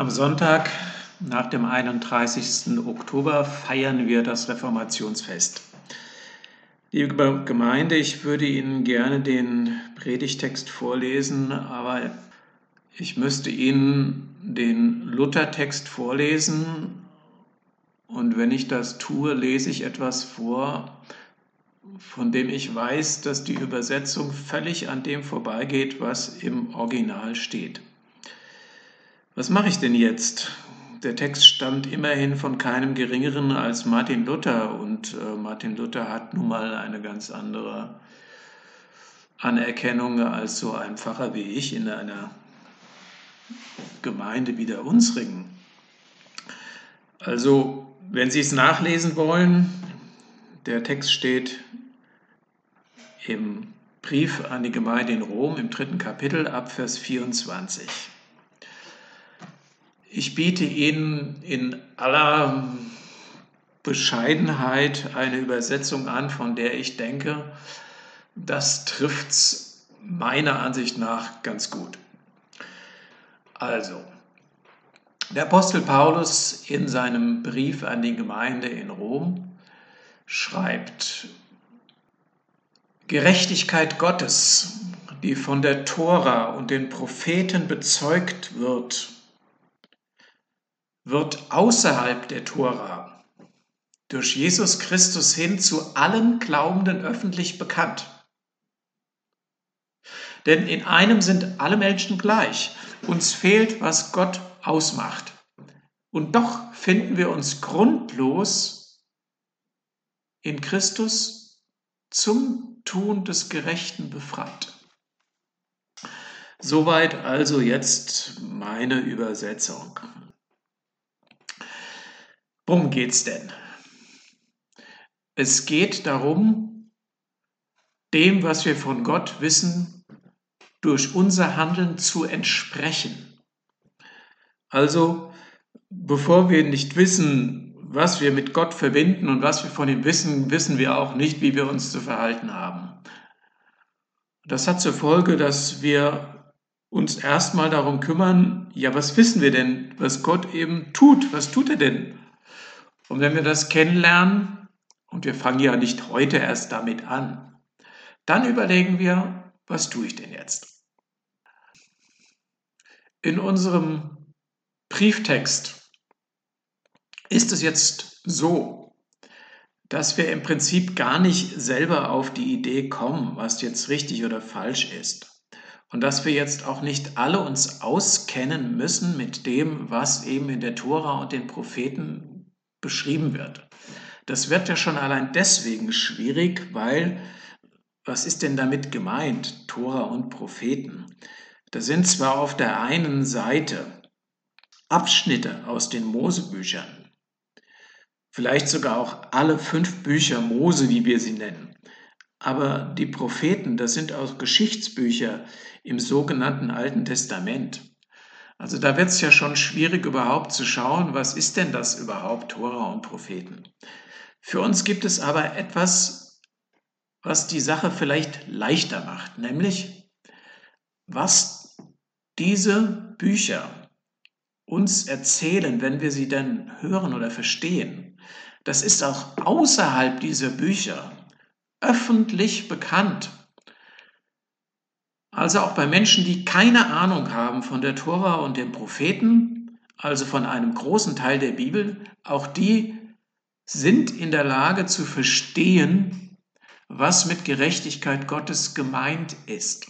Am Sonntag nach dem 31. Oktober feiern wir das Reformationsfest. Liebe Gemeinde, ich würde Ihnen gerne den Predigtext vorlesen, aber ich müsste Ihnen den Luthertext vorlesen. Und wenn ich das tue, lese ich etwas vor, von dem ich weiß, dass die Übersetzung völlig an dem vorbeigeht, was im Original steht. Was mache ich denn jetzt? Der Text stammt immerhin von keinem Geringeren als Martin Luther und Martin Luther hat nun mal eine ganz andere Anerkennung als so ein Pfarrer wie ich in einer Gemeinde wie der unsrigen. Also, wenn Sie es nachlesen wollen, der Text steht im Brief an die Gemeinde in Rom im 3. Kapitel ab Vers 24. Ich biete Ihnen in aller Bescheidenheit eine Übersetzung an, von der ich denke, das trifft's meiner Ansicht nach ganz gut. Also, der Apostel Paulus in seinem Brief an die Gemeinde in Rom schreibt: Gerechtigkeit Gottes, die von der Tora und den Propheten bezeugt wird außerhalb der Tora durch Jesus Christus hin zu allen Glaubenden öffentlich bekannt. Denn in einem sind alle Menschen gleich. Uns fehlt, was Gott ausmacht. Und doch finden wir uns grundlos in Christus zum Tun des Gerechten befreit. Soweit also jetzt meine Übersetzung. Worum geht's denn? Es geht darum, dem, was wir von Gott wissen, durch unser Handeln zu entsprechen. Also, bevor wir nicht wissen, was wir mit Gott verbinden und was wir von ihm wissen, wissen wir auch nicht, wie wir uns zu verhalten haben. Das hat zur Folge, dass wir uns erstmal darum kümmern, ja, was wissen wir denn, was Gott eben tut? Was tut er denn? Und wenn wir das kennenlernen, und wir fangen ja nicht heute erst damit an, dann überlegen wir, was tue ich denn jetzt? In unserem Brieftext ist es jetzt so, dass wir im Prinzip gar nicht selber auf die Idee kommen, was jetzt richtig oder falsch ist. Und dass wir jetzt auch nicht alle uns auskennen müssen mit dem, was eben in der Tora und den Propheten beschrieben wird. Das wird ja schon allein deswegen schwierig, weil, was ist denn damit gemeint, Tora und Propheten? Das sind zwar auf der einen Seite Abschnitte aus den Mosebüchern, vielleicht sogar auch alle 5 Bücher Mose, wie wir sie nennen, aber die Propheten, das sind auch Geschichtsbücher im sogenannten Alten Testament. Also da wird es ja schon schwierig überhaupt zu schauen, was ist denn das überhaupt, Tora und Propheten. Für uns gibt es aber etwas, was die Sache vielleicht leichter macht, nämlich was diese Bücher uns erzählen, wenn wir sie denn hören oder verstehen. Das ist auch außerhalb dieser Bücher öffentlich bekannt. Also auch bei Menschen, die keine Ahnung haben von der Tora und den Propheten, also von einem großen Teil der Bibel, auch die sind in der Lage zu verstehen, was mit Gerechtigkeit Gottes gemeint ist.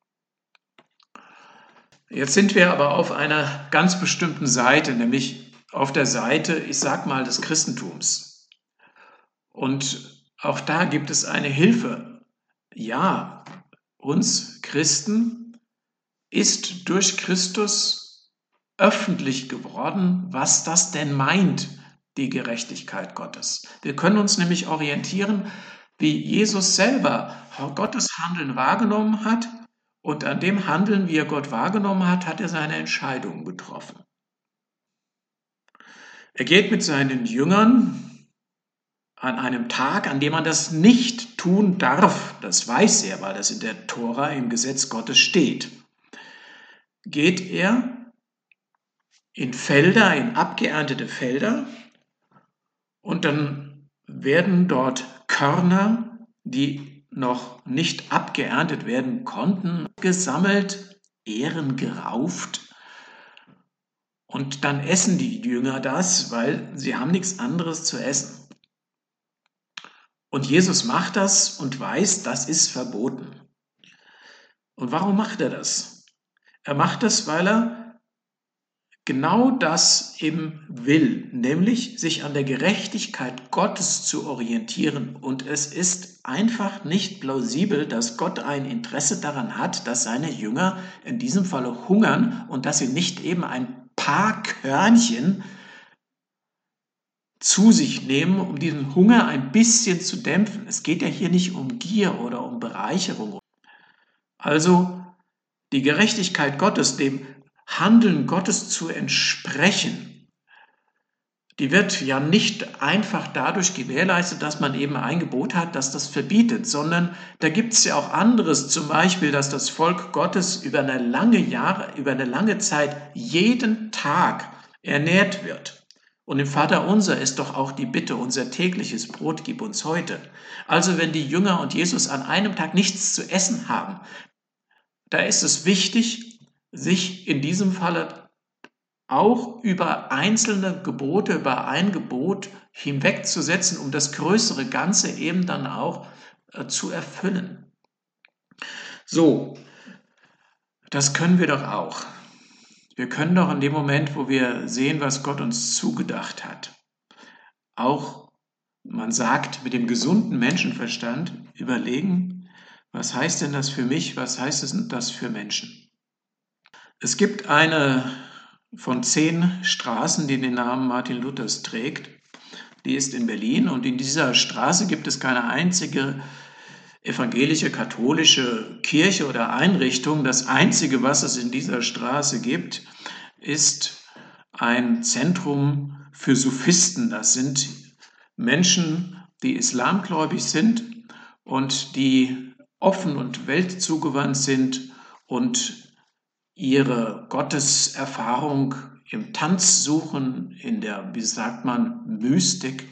Jetzt sind wir aber auf einer ganz bestimmten Seite, nämlich auf der Seite, ich sag mal, des Christentums. Und auch da gibt es eine Hilfe. Ja, uns Christen ist durch Christus öffentlich geworden, was das denn meint, die Gerechtigkeit Gottes. Wir können uns nämlich orientieren, wie Jesus selber Gottes Handeln wahrgenommen hat, und an dem Handeln, wie er Gott wahrgenommen hat, hat er seine Entscheidungen getroffen. Er geht mit seinen Jüngern an einem Tag, an dem man das nicht tun darf, das weiß er, weil das in der Tora im Gesetz Gottes steht, geht er in Felder, in abgeerntete Felder, und dann werden dort Körner, die noch nicht abgeerntet werden konnten, gesammelt, Ähren gerauft, und dann essen die Jünger das, weil sie haben nichts anderes zu essen. Und Jesus macht das und weiß, das ist verboten. Und warum macht er das? Er macht das, weil er genau das eben will, nämlich sich an der Gerechtigkeit Gottes zu orientieren. Und es ist einfach nicht plausibel, dass Gott ein Interesse daran hat, dass seine Jünger in diesem Falle hungern und dass sie nicht eben ein paar Körnchen zu sich nehmen, um diesen Hunger ein bisschen zu dämpfen. Es geht ja hier nicht um Gier oder um Bereicherung. Also die Gerechtigkeit Gottes, dem Handeln Gottes zu entsprechen, die wird ja nicht einfach dadurch gewährleistet, dass man eben ein Gebot hat, das das verbietet, sondern da gibt es ja auch anderes, zum Beispiel, dass das Volk Gottes über eine lange Zeit jeden Tag ernährt wird. Und im Vaterunser ist doch auch die Bitte, unser tägliches Brot gib uns heute. Also wenn die Jünger und Jesus an einem Tag nichts zu essen haben, da ist es wichtig, sich in diesem Falle auch über einzelne Gebote, über ein Gebot hinwegzusetzen, um das größere Ganze eben dann auch zu erfüllen. So, das können wir doch auch. Wir können doch in dem Moment, wo wir sehen, was Gott uns zugedacht hat, auch, man sagt, mit dem gesunden Menschenverstand überlegen, was heißt denn das für mich, was heißt es denn das für Menschen? Es gibt eine von 10 Straßen, die den Namen Martin Luthers trägt. Die ist in Berlin, und in dieser Straße gibt es keine einzige evangelische, katholische Kirche oder Einrichtung. Das Einzige, was es in dieser Straße gibt, ist ein Zentrum für Sufisten. Das sind Menschen, die islamgläubig sind und die offen und weltzugewandt sind und ihre Gotteserfahrung im Tanz suchen, in der, wie sagt man, Mystik,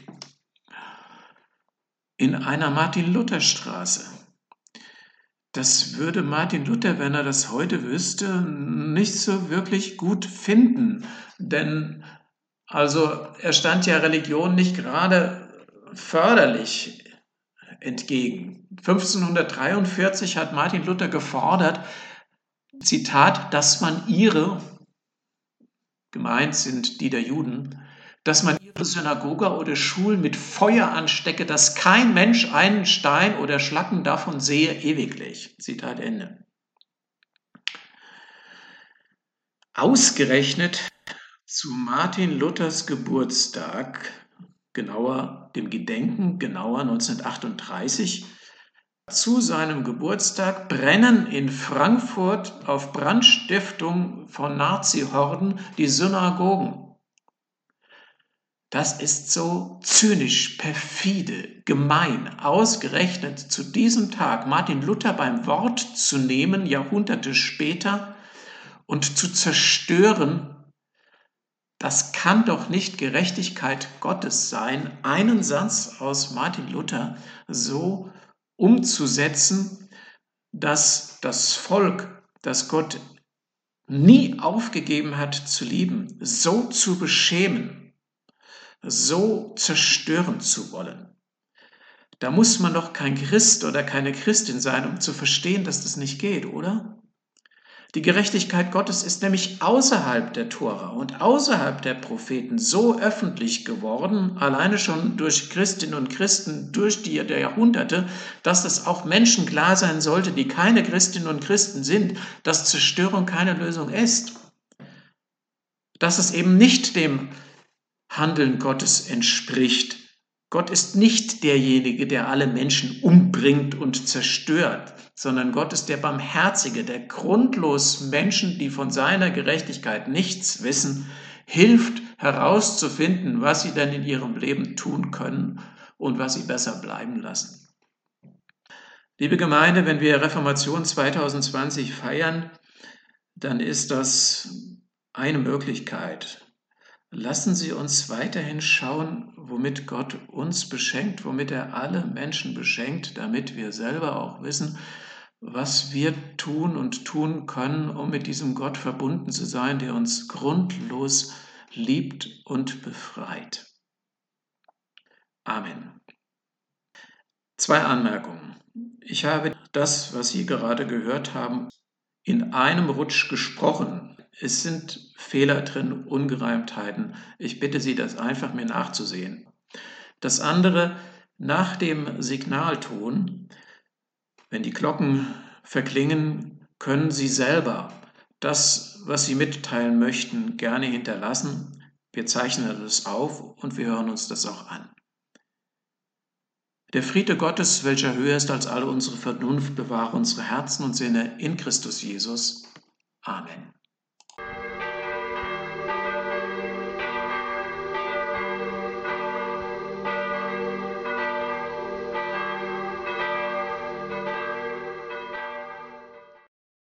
in einer Martin-Luther-Straße. Das würde Martin Luther, wenn er das heute wüsste, nicht so wirklich gut finden. Denn also er stand ja Religion nicht gerade förderlich entgegen. 1543 hat Martin Luther gefordert, Zitat, dass man ihre, gemeint sind die der Juden, dass man ihre Synagoge oder Schulen mit Feuer anstecke, dass kein Mensch einen Stein oder Schlacken davon sehe ewiglich. Zitat Ende. Ausgerechnet zu Martin Luthers Geburtstag, dem Gedenken, genauer 1938, zu seinem Geburtstag brennen in Frankfurt auf Brandstiftung von Nazi-Horden die Synagogen. Das ist so zynisch, perfide, gemein, ausgerechnet zu diesem Tag Martin Luther beim Wort zu nehmen, Jahrhunderte später, und zu zerstören. Das kann doch nicht Gerechtigkeit Gottes sein, einen Satz aus Martin Luther so umzusetzen, dass das Volk, das Gott nie aufgegeben hat zu lieben, so zu beschämen, so zerstören zu wollen. Da muss man doch kein Christ oder keine Christin sein, um zu verstehen, dass das nicht geht, oder? Die Gerechtigkeit Gottes ist nämlich außerhalb der Tora und außerhalb der Propheten so öffentlich geworden, alleine schon durch Christinnen und Christen durch die Jahrhunderte, dass es auch Menschen klar sein sollte, die keine Christinnen und Christen sind, dass Zerstörung keine Lösung ist. Dass es eben nicht dem Handeln Gottes entspricht. Gott ist nicht derjenige, der alle Menschen umbringt und zerstört, sondern Gott ist der Barmherzige, der grundlos Menschen, die von seiner Gerechtigkeit nichts wissen, hilft herauszufinden, was sie denn in ihrem Leben tun können und was sie besser bleiben lassen. Liebe Gemeinde, wenn wir Reformation 2020 feiern, dann ist das eine Möglichkeit. Lassen Sie uns weiterhin schauen, womit Gott uns beschenkt, womit er alle Menschen beschenkt, damit wir selber auch wissen, was wir tun und tun können, um mit diesem Gott verbunden zu sein, der uns grundlos liebt und befreit. Amen. 2 Anmerkungen. Ich habe das, was Sie gerade gehört haben, in einem Rutsch gesprochen. Es sind Fehler drin, Ungereimtheiten. Ich bitte Sie, das einfach mir nachzusehen. Das andere, nach dem Signalton, wenn die Glocken verklingen, können Sie selber das, was Sie mitteilen möchten, gerne hinterlassen. Wir zeichnen das auf und wir hören uns das auch an. Der Friede Gottes, welcher höher ist als alle unsere Vernunft, bewahre unsere Herzen und Sinne in Christus Jesus. Amen.